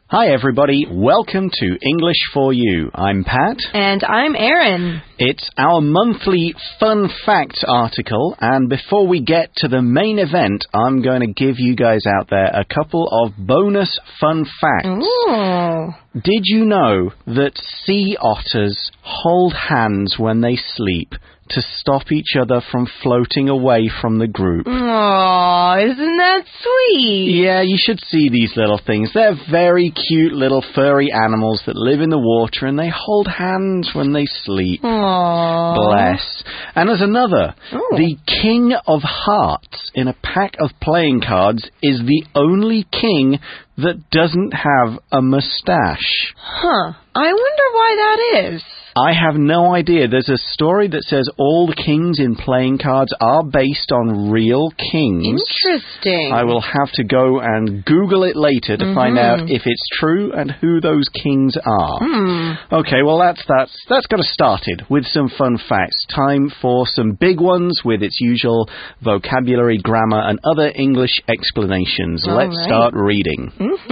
Hi everybody, welcome to English for You. I'm Pat. And I'm Erin. It's our monthly Fun Facts article, and before we get to the main event, I'm going to give you guys out there a couple of bonus fun facts. Ooh. Did you know that sea otters hold hands when they sleep to stop each other from floating away from the group? Aww, isn't that sweet? Yeah, you should see these little things. They're very cute little furry animals that live in the water and they hold hands when they sleep. Aww. Bless. And there's another. Ooh. The King of Hearts in a pack of playing cards is the only king that doesn't have a mustache. Huh. I wonder why that is. I have no idea. There's a story that says all the kings in playing cards are based on real kings. Interesting. I will have to go and Google it later to find out if it's true and who those kings are. Okay, well, that's got us started with some fun facts. Time for some big ones with its usual vocabulary, grammar, and other English explanations. Let's start reading.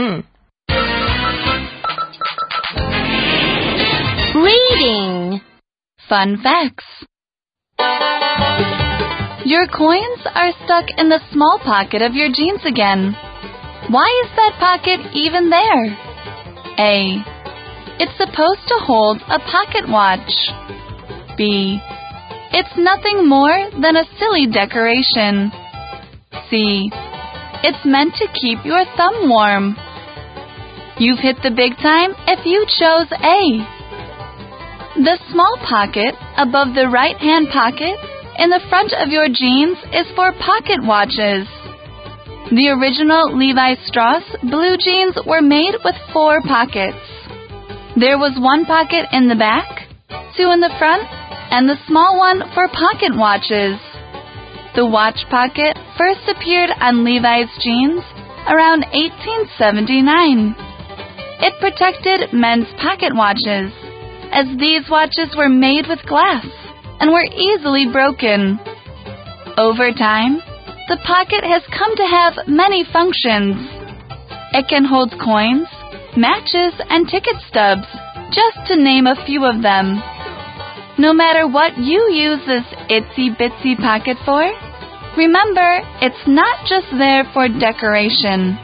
Reading. Fun facts. Your coins are stuck in the small pocket of your jeans again. Why is that pocket even there? A. It's supposed to hold a pocket watch. B. It's nothing more than a silly decoration. C. It's meant to keep your thumb warm. You've hit the big time if you chose A. The small pocket above the right-hand pocket in the front of your jeans is for pocket watches. The original Levi Strauss blue jeans were made with 4 pockets. There was 1 pocket in the back, 2 in the front, and the small one for pocket watches. The watch pocket first appeared on Levi's jeans around 1879. It protected men's pocket watches, as these watches were made with glass and were easily broken. Over time, the pocket has come to have many functions. It can hold coins, matches, and ticket stubs, just to name a few of them. No matter what you use this itsy-bitsy pocket for, remember, it's not just there for decoration.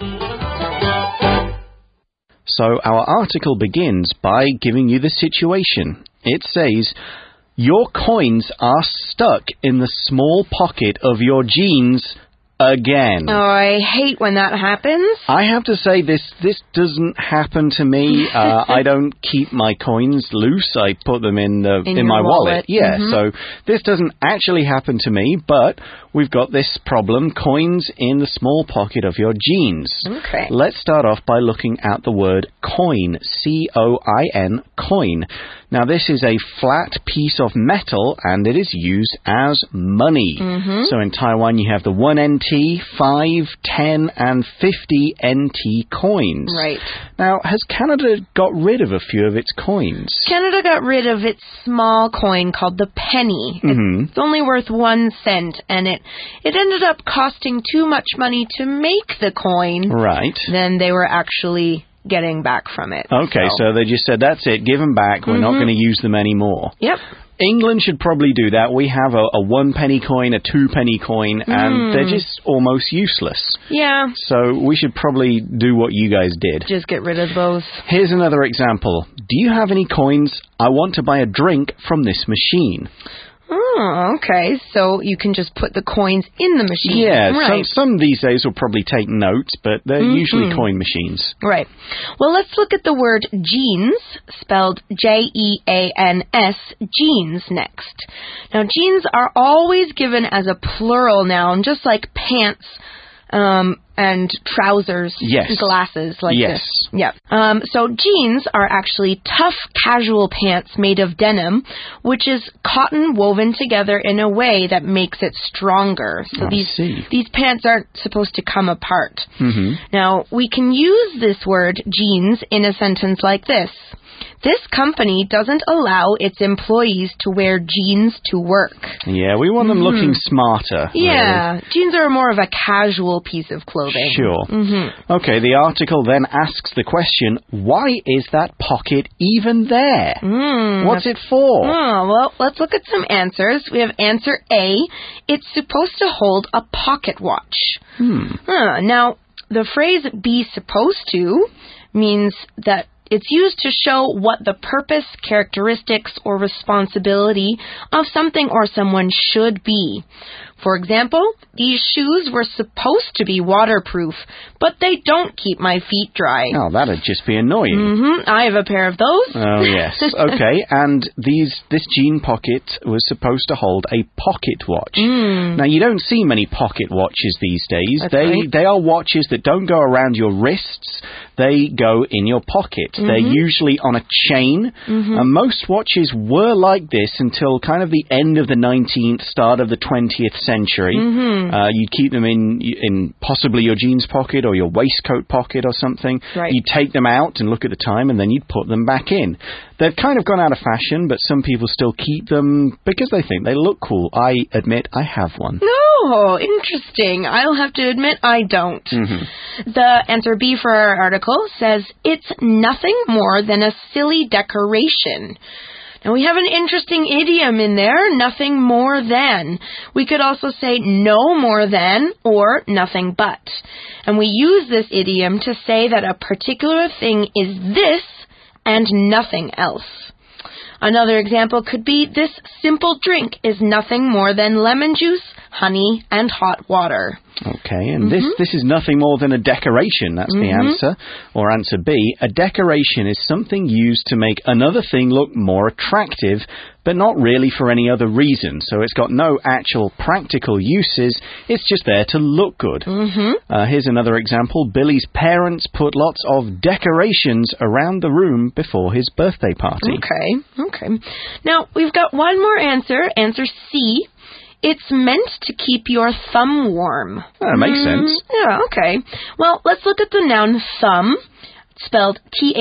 So our article begins by giving you the situation. It says, your coins are stuck in the small pocket of your jeans again. Oh, I hate when that happens. I have to say this doesn't happen to me. I don't keep my coins loose. I put them in my wallet. Yeah, so this doesn't actually happen to me, but we've got this problem, coins in the small pocket of your jeans. Okay. Let's start off by looking at the word coin, C-O-I-N, coin. Now, this is a flat piece of metal, and it is used as money. So in Taiwan, you have the 1 NT, 5, 10, and 50 NT coins. Right. Now, has Canada got rid of a few of its coins? Canada got rid of its small coin called the penny. It's only worth 1 cent, and it ended up costing too much money to make the coin. Right. Then they were actually getting back from it. Okay, so they just said, that's it, give them back, we're not going to use them anymore. Yep. England should probably do that. We have a 1 penny coin, a 2 penny coin, and they're just almost useless. Yeah. So we should probably do what you guys did. Just get rid of those. Here's another example. Do you have any coins? I want to buy a drink from this machine. Oh, okay. So you can just put the coins in the machine. Yeah, right. some these days will probably take notes, but they're usually coin machines. Right. Well, let's look at the word jeans, spelled J-E-A-N-S, jeans, next. Now, jeans are always given as a plural noun, just like pants and trousers, glasses like this. Yeah. So jeans are actually tough casual pants made of denim, which is cotton woven together in a way that makes it stronger. So these pants aren't supposed to come apart. Now, we can use this word jeans in a sentence like this. This company doesn't allow its employees to wear jeans to work. Yeah, we want them looking smarter. Yeah, really. jeans are more of a casual piece of clothing. Sure. Okay, the article then asks the question, why is that pocket even there? What's it for? Well, let's look at some answers. We have answer A. It's supposed to hold a pocket watch. Now, the phrase be supposed to means that it's used to show what the purpose, characteristics, or responsibility of something or someone should be. For example, these shoes were supposed to be waterproof, but they don't keep my feet dry. Oh, that'd just be annoying. I have a pair of those. Oh, yes. Okay, and this jean pocket was supposed to hold a pocket watch. Now, you don't see many pocket watches these days. That's right. They are watches that don't go around your wrists. They go in your pocket. They're usually on a chain. And most watches were like this until kind of the end of the 19th, start of the 20th century. You'd keep them in possibly your jeans pocket or your waistcoat pocket or something. Right. You'd take them out and look at the time, and then you'd put them back in. They've kind of gone out of fashion, but some people still keep them because they think they look cool. I admit I have one. Oh, interesting. I'll have to admit I don't. The answer B for our article says, it's nothing more than a silly decoration. Now, we have an interesting idiom in there, nothing more than. We could also say no more than or nothing but. And we use this idiom to say that a particular thing is this and nothing else. Another example could be, this simple drink is nothing more than lemon juice, honey, and hot water. Okay, and this is nothing more than a decoration. That's the answer. Or answer B, a decoration is something used to make another thing look more attractive, but not really for any other reason. So it's got no actual practical uses. It's just there to look good. Here's another example. Billy's parents put lots of decorations around the room before his birthday party. Okay. Now, we've got one more answer, answer C. It's meant to keep your thumb warm. That makes sense. Yeah, okay. Well, let's look at the noun thumb. It's spelled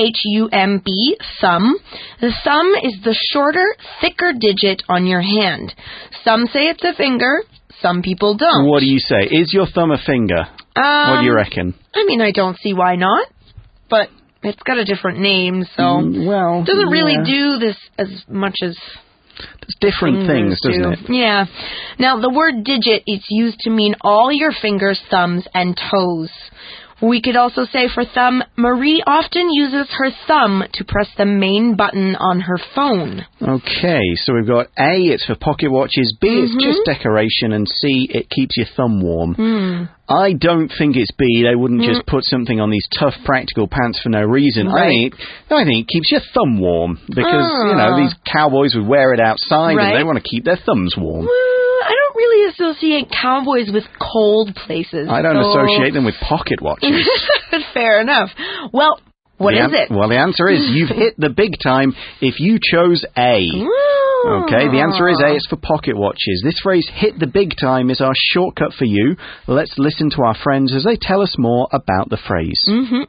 T-H-U-M-B, thumb. The thumb is the shorter, thicker digit on your hand. Some say it's a finger. Some people don't. What do you say? Is your thumb a finger? What do you reckon? I mean, I don't see why not. But it's got a different name, so it doesn't really do this as much as... It's different things, doesn't it? Yeah. Now, the word digit is used to mean all your fingers, thumbs, and toes. We could also say for thumb, Marie often uses her thumb to press the main button on her phone. Okay, so we've got A, it's for pocket watches, B, it's just decoration, and C, it keeps your thumb warm. I don't think it's B. They wouldn't just put something on these tough practical pants for no reason. Right. I think it keeps your thumb warm because, these cowboys would wear it outside and they want to keep their thumbs warm. I don't really associate cowboys with cold places. I don't associate them with pocket watches. Fair enough. Well, what is it? Well, the answer is you've hit the big time if you chose A. Okay, the answer is A, it's for pocket watches. This phrase, hit the big time, is our shortcut for you. Let's listen to our friends as they tell us more about the phrase.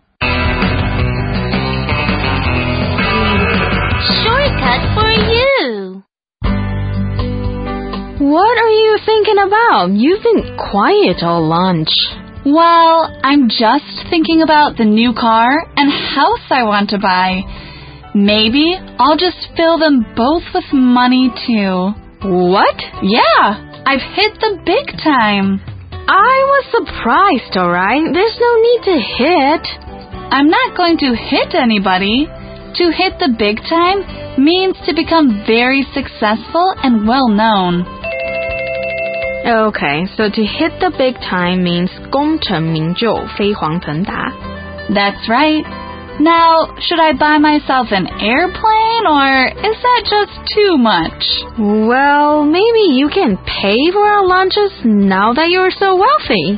Shortcut for you. What are you thinking about? You've been quiet all lunch. Well, I'm just thinking about the new car and house I want to buy. Maybe I'll just fill them both with money, too. What? Yeah, I've hit the big time. I was surprised, alright? There's no need to hit. I'm not going to hit anybody. To hit the big time means to become very successful and well-known. Okay, so to hit the big time means 功成名就,飞黄腾达. That's right. Now, should I buy myself an airplane, or is that just too much? Well, maybe you can pay for our lunches now that you're so wealthy.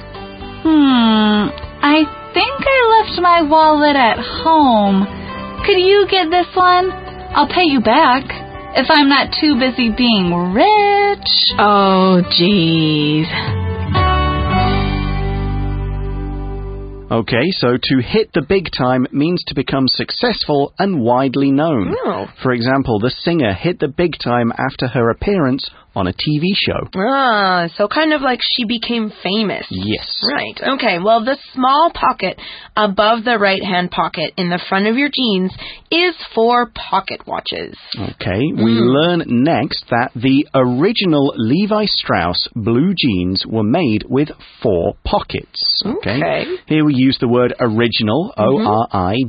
I think I left my wallet at home. Could you get this one? I'll pay you back. If I'm not too busy being rich. Oh, geez. Okay, so to hit the big time means to become successful and widely known. Oh. For example, the singer hit the big time after her appearance on a TV show. Ah, so kind of like she became famous. Yes. Right. Okay, well, the small pocket above the right-hand pocket in the front of your jeans is for pocket watches. Okay, we learn next that the original Levi Strauss blue jeans were made with 4 pockets. Okay. Here we use the word original, O-R-I-G-I-N-A-L,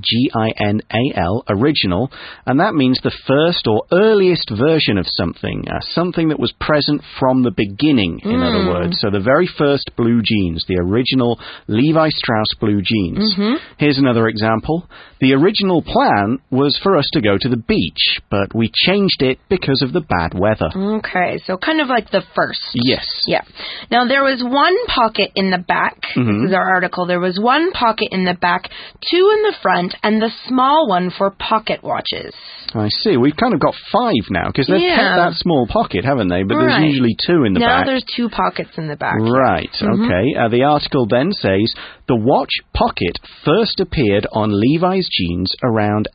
original, and that means the first or earliest version of something, something that was present from the beginning, in other words. So the very first blue jeans, the original Levi Strauss blue jeans. Here's another example. The original plan was for us to go to the beach, but we changed it because of the bad weather. Okay, so kind of like the first. Yes. Yeah. Now, there was one pocket in the back. This is our article. There was one pocket in the back, 2 in the front, and the small one for pocket watches. I see. We've kind of got 5 now, because they've kept that small pocket, haven't they? But there's usually 2 in the back. Now there's 2 pockets in the back. Right, okay. The article then says, the watch pocket first appeared on Levi's jeans around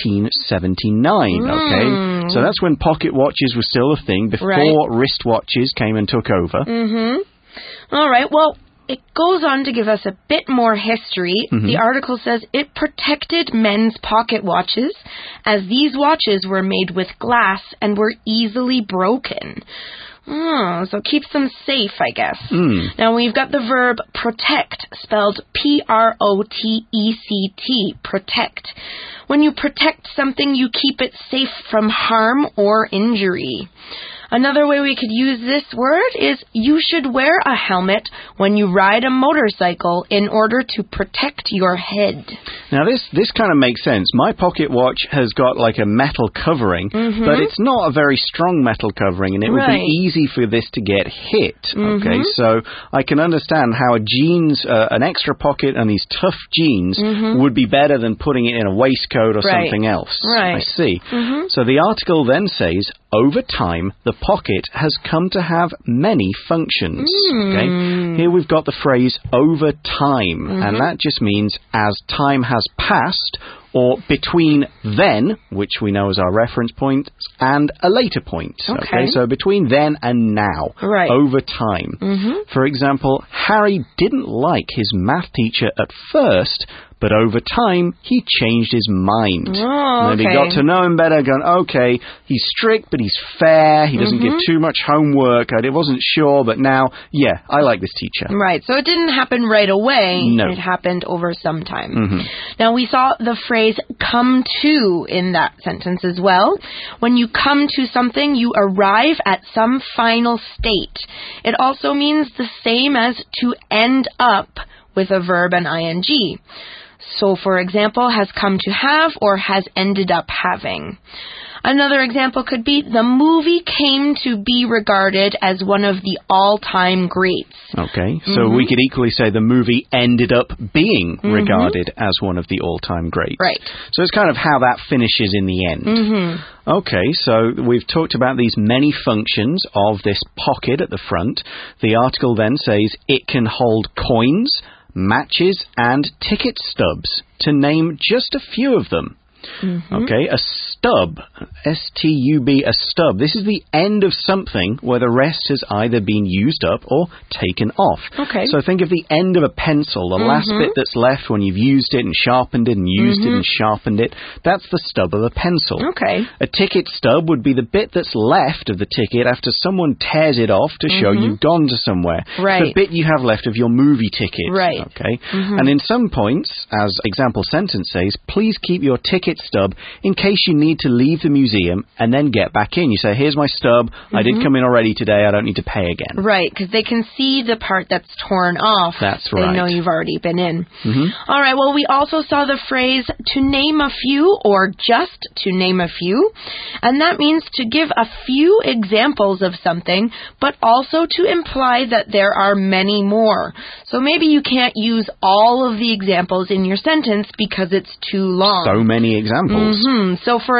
1879, okay? So that's when pocket watches were still a thing, before wristwatches came and took over. All right, well, it goes on to give us a bit more history. The article says it protected men's pocket watches, as these watches were made with glass and were easily broken. So keeps them safe, I guess. Now we've got the verb protect, spelled P-R-O-T-E-C-T, protect. When you protect something, you keep it safe from harm or injury. Another way we could use this word is you should wear a helmet when you ride a motorcycle in order to protect your head. Now, this kind of makes sense. My pocket watch has got like a metal covering, but it's not a very strong metal covering, and it would be easy for this to get hit. Okay, so I can understand how a jeans, an extra pocket and these tough jeans would be better than putting it in a waistcoat or something else. I see. So the article then says, over time, the pocket has come to have many functions. Okay? Here we've got the phrase over time, and that just means as time has passed, or between then, which we know as our reference point, and a later point. Okay, so between then and now, over time. For example, Harry didn't like his math teacher at first, but over time, he changed his mind. And he got to know him better, going, okay, he's strict, but he's fair, he doesn't give too much homework, I wasn't sure, but now, yeah, I like this teacher. Right, so it didn't happen right away. No. It happened over some time. Now, we saw the phrase come to in that sentence as well. When you come to something, you arrive at some final state. It also means the same as to end up with a verb and ing. So, for example, has come to have or has ended up having. Another example could be the movie came to be regarded as one of the all-time greats. Okay, so we could equally say the movie ended up being regarded as one of the all-time greats. Right. So it's kind of how that finishes in the end. Okay, so we've talked about these many functions of this pocket at the front. The article then says it can hold coins, matches, and ticket stubs, to name just a few of them. Okay, a stub, S-T-U-B, a stub. This is the end of something where the rest has either been used up or taken off. Okay. So think of the end of a pencil, the last bit that's left when you've used it and sharpened it and used it and sharpened it. That's the stub of a pencil. Okay. A ticket stub would be the bit that's left of the ticket after someone tears it off to show you've gone to somewhere. Right. The bit you have left of your movie ticket. Right. Okay. And in some points, as example sentence says, please keep your ticket stub in case you need to leave the museum and then get back in. You say, here's my stub. I did come in already today. I don't need to pay again. Right, because they can see the part that's torn off. That's right. They know you've already been in. All right, well, we also saw the phrase to name a few or just to name a few. And that means to give a few examples of something, but also to imply that there are many more. So maybe you can't use all of the examples in your sentence because it's too long. So many examples. So, for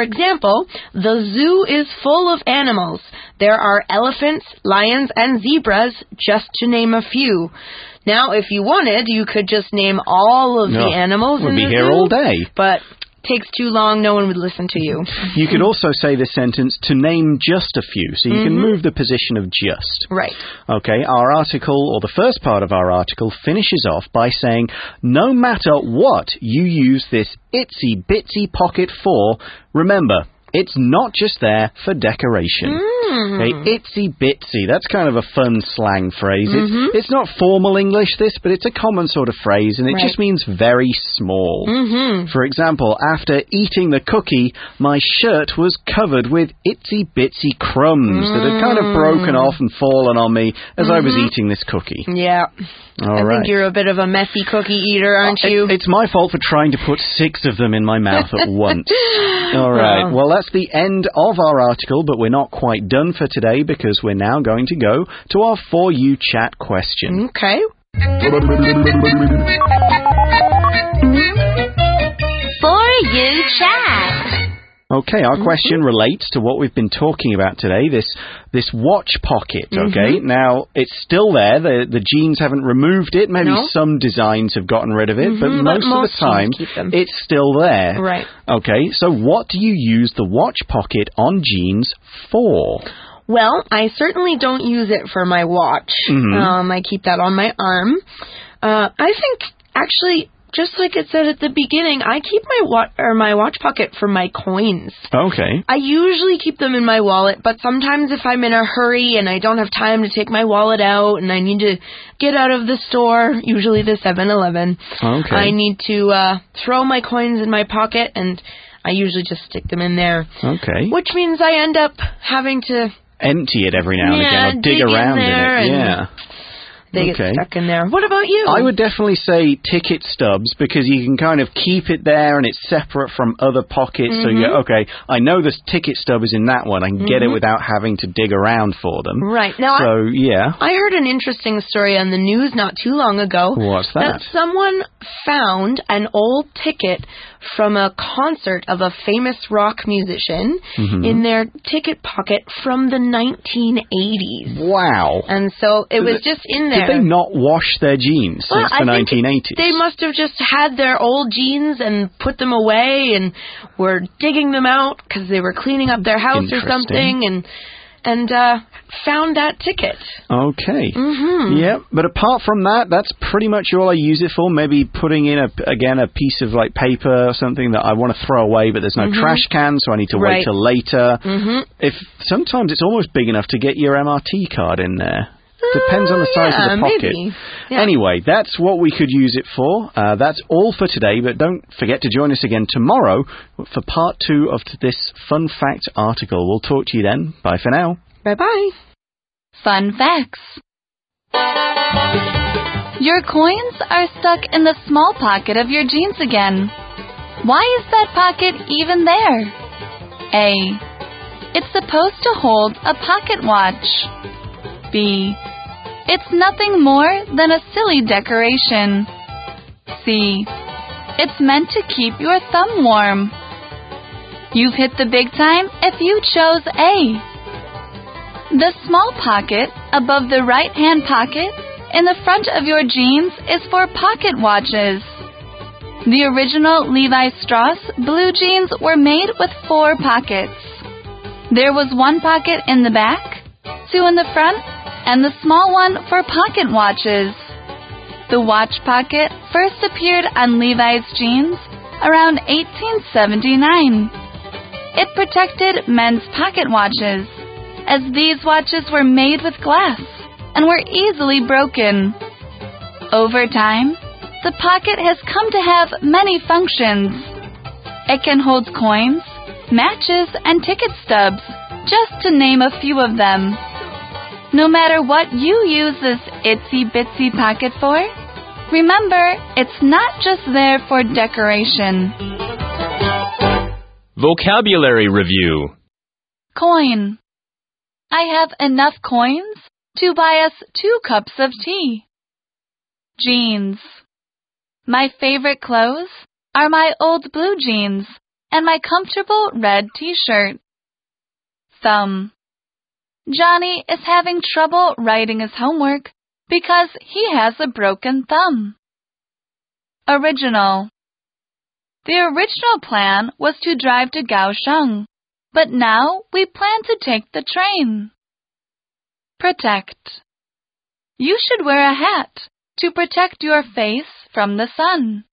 example, the zoo is full of animals. There are elephants, lions, and zebras, just to name a few. Now, if you wanted, you could just name all of the animals in the zoo. We'd be here all day. But takes too long, no one would listen to you. You could also say this sentence to name just a few, so you can move the position of just. Right. Okay, our article, or the first part of our article, finishes off by saying, no matter what you use this itsy bitsy pocket for, remember, it's not just there for decoration. Okay, itsy bitsy, that's kind of a fun slang phrase. It's not formal English, this, but it's a common sort of phrase, and it just means very small. For example, after eating the cookie, my shirt was covered with itsy bitsy crumbs that had kind of broken off and fallen on me as I was eating this cookie. Yeah. I think you're a bit of a messy cookie eater, aren't you? It's my fault for trying to put 6 of them in my mouth at once. All right. Well, that's the end of our article, but we're not quite done for today because we're now going to go to our For You Chat question. Okay. For You Chat. Okay, our question relates to what we've been talking about today, this watch pocket, okay? Now, it's still there. The jeans haven't removed it. Maybe some designs have gotten rid of it, but most of the time, it's still there. Right. Okay, so what do you use the watch pocket on jeans for? Well, I certainly don't use it for my watch. I keep that on my arm. I think, actually, just like it said at the beginning, I keep my watch pocket for my coins. Okay. I usually keep them in my wallet, but sometimes if I'm in a hurry and I don't have time to take my wallet out and I need to get out of the store, usually the 7-Eleven, I need to throw my coins in my pocket, and I usually just stick them in there. Okay. Which means I end up having to empty it every now and again, or dig around in it. They get stuck in there. What about you? I would definitely say ticket stubs, because you can kind of keep it there and it's separate from other pockets. So you go, okay, I know this ticket stub is in that one. I can get it without having to dig around for them. Right. Now, I heard an interesting story on the news not too long ago. What's that? That someone found an old ticket from a concert of a famous rock musician in their ticket pocket from the 1980s. Wow. And so it was just in there. Did they not wash their jeans since the 1980s? They must have just had their old jeans and put them away and were digging them out because they were cleaning up their house or something and found that ticket. Okay. Yeah, but apart from that, that's pretty much all I use it for. Maybe putting in, a piece of like paper or something that I want to throw away, but there's no trash can, so I need to wait till later. If sometimes it's almost big enough to get your MRT card in there. Depends on the size of the pocket. Anyway, that's what we could use it for. That's all for today, but don't forget to join us again tomorrow for part 2 of this Fun Fact article. We'll talk to you then. Bye for now. Bye-bye. Fun facts. Your coins are stuck in the small pocket of your jeans again. Why is that pocket even there? A. It's supposed to hold a pocket watch. B. It's nothing more than a silly decoration. C. It's meant to keep your thumb warm. You've hit the big time if you chose A. The small pocket above the right-hand pocket in the front of your jeans is for pocket watches. The original Levi Strauss blue jeans were made with 4 pockets. There was 1 pocket in the back, 2 in the front, and the small one for pocket watches. The watch pocket first appeared on Levi's jeans around 1879. It protected men's pocket watches, as these watches were made with glass and were easily broken. Over time, the pocket has come to have many functions. It can hold coins, matches, and ticket stubs, just to name a few of them. No matter what you use this itsy-bitsy pocket for, remember, it's not just there for decoration. Vocabulary Review. Coin. I have enough coins to buy us 2 cups of tea. Jeans. My favorite clothes are my old blue jeans and my comfortable red t-shirt. Thumb. Johnny is having trouble writing his homework because he has a broken thumb. Original. The original plan was to drive to Kaohsiung, but now we plan to take the train. Protect. You should wear a hat to protect your face from the sun.